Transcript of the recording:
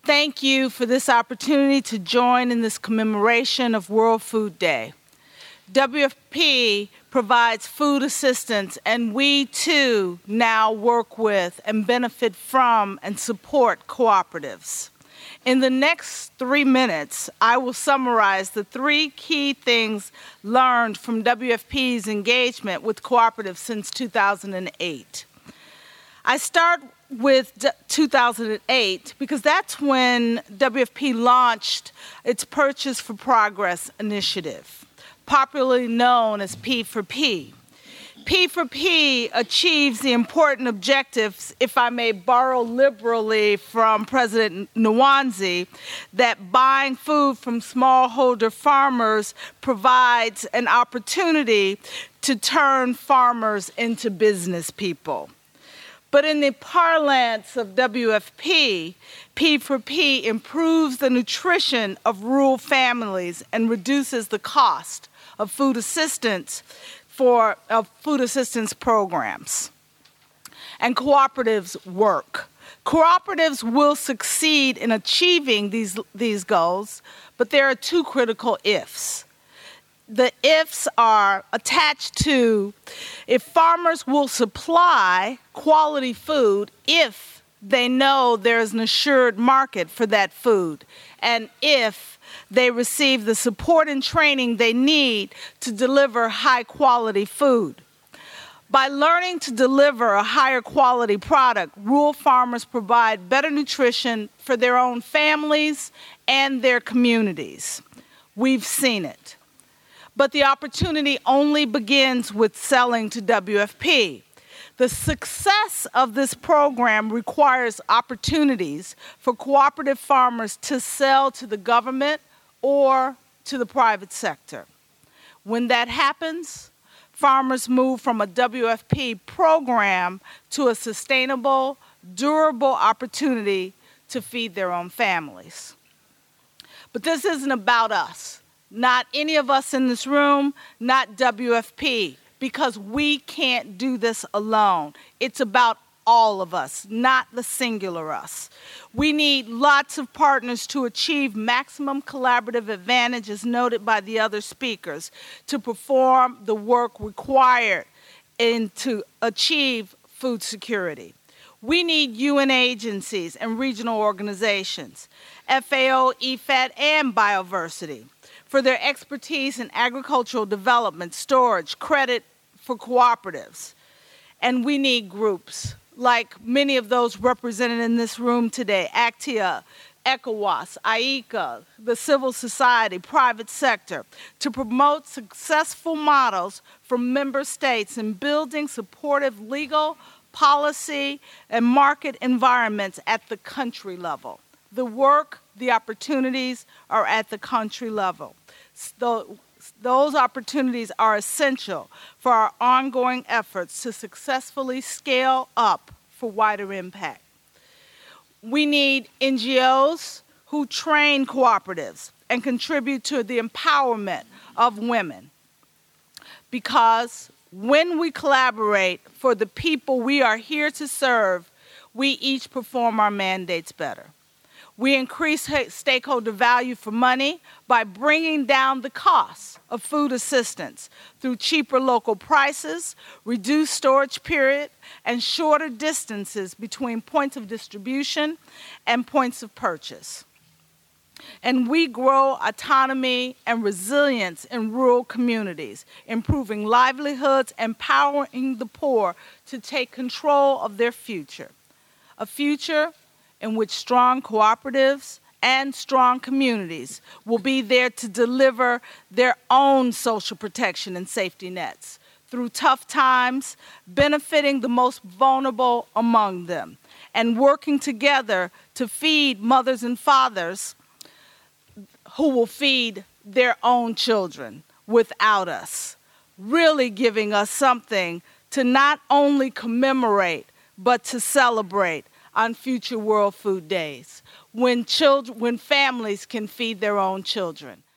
Thank you for this opportunity to join in this commemoration of World Food Day. WFP provides food assistance, and we too now work with and benefit from and support cooperatives. In the next 3 minutes, I will summarize the 3 key things learned from WFP's engagement with cooperatives since 2008. I start with 2008 because that's when WFP launched its Purchase for Progress initiative, popularly known as P4P. P4P achieves the important objectives, if I may borrow liberally from President Nwanzi, that buying food from smallholder farmers provides an opportunity to turn farmers into business people. But in the parlance of WFP, P4P improves the nutrition of rural families and reduces the cost of food assistance programs. And cooperatives work. Cooperatives will succeed in achieving these goals, but there are 2 critical ifs. The ifs are attached to if farmers will supply quality food if they know there's an assured market for that food, and if they receive the support and training they need to deliver high-quality food. By learning to deliver a higher quality product, rural farmers provide better nutrition for their own families and their communities. We've seen it. But the opportunity only begins with selling to WFP. The success of this program requires opportunities for cooperative farmers to sell to the government or to the private sector. When that happens, farmers move from a WFP program to a sustainable, durable opportunity to feed their own families. But this isn't about us. Not any of us in this room, not WFP, because we can't do this alone. It's about all of us, not the singular us. We need lots of partners to achieve maximum collaborative advantage, as noted by the other speakers, to perform the work required and to achieve food security. We need UN agencies and regional organizations, FAO, EFAT, and Bioversity, for their expertise in agricultural development, storage, credit for cooperatives. And we need groups like many of those represented in this room today, ACTIA, ECOWAS, IECA, the civil society, private sector, to promote successful models from member states in building supportive legal, policy, and market environments at the country level. The work, the opportunities are at the country level. Those opportunities are essential for our ongoing efforts to successfully scale up for wider impact. We need NGOs who train cooperatives and contribute to the empowerment of women. Because when we collaborate for the people we are here to serve, we each perform our mandates better. We increase stakeholder value for money by bringing down the costs of food assistance through cheaper local prices, reduced storage period, and shorter distances between points of distribution and points of purchase. And we grow autonomy and resilience in rural communities, improving livelihoods, empowering the poor to take control of their future. A future in which strong cooperatives and strong communities will be there to deliver their own social protection and safety nets through tough times, benefiting the most vulnerable among them, and working together to feed mothers and fathers who will feed their own children without us, really giving us something to not only commemorate, but to celebrate on future World Food Days, when families can feed their own children.